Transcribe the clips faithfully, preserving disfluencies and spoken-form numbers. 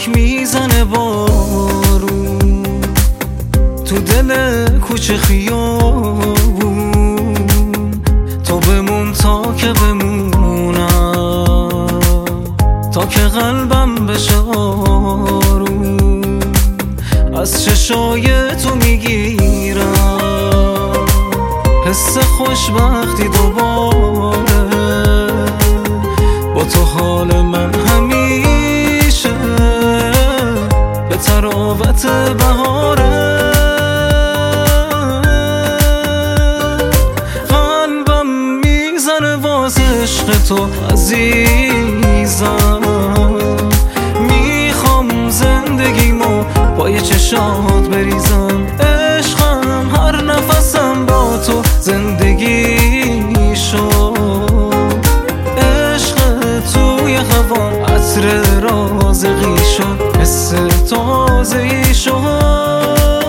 خاک میزنه بارون تو دل کوچه خیابون، تو بمون تا که بمونم، تا که قلبم بشه آروم. از چشای تو میگیرم حس خوشبختی دوباره، با تو حال من همیشه به تراوت بهاره. قلبم میزنه واسه عشق تو عزیزم، میخوام زندگیمو پای چشات بریزم. عشقم هر نفسم با تو زندگی شد، عشق توی هوام عطر رازقی شد، حس تازه‌ای شد.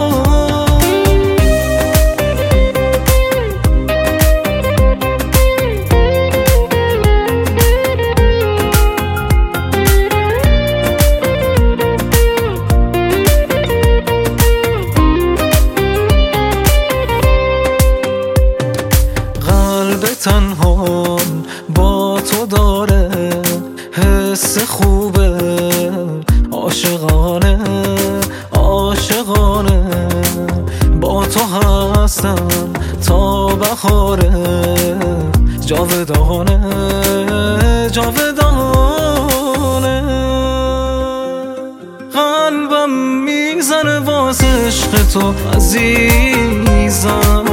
تنها با تو داره حس خوبه، عاشقانه عاشقانه با تو هستم تا بهاره، جاودانه جاودانه. قلبم میزنه واسه عشق تو عزیزم،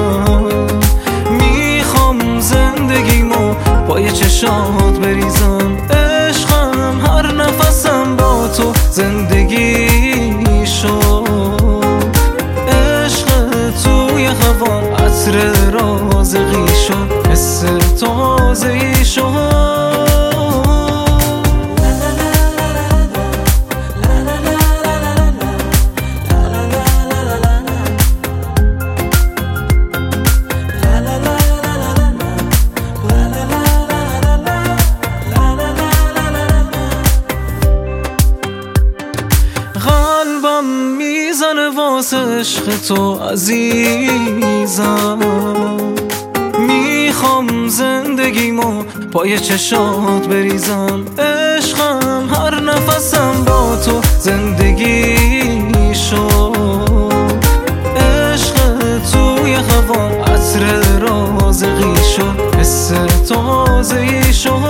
زندگیمو پای چشات بریزم. عشقم هر نفسم با تو زندگی شد، عشق توی هوام عطر رازقی شد، حس تازه‌ای شد. قلبم میزنه واسه عشق تو عزیزم، میخوام زندگیمو پای چشات بریزم. عشقم هر نفسم با تو زندگی شد، عشق توی هوام عطر رازقی شد، حس تازه‌ای شد.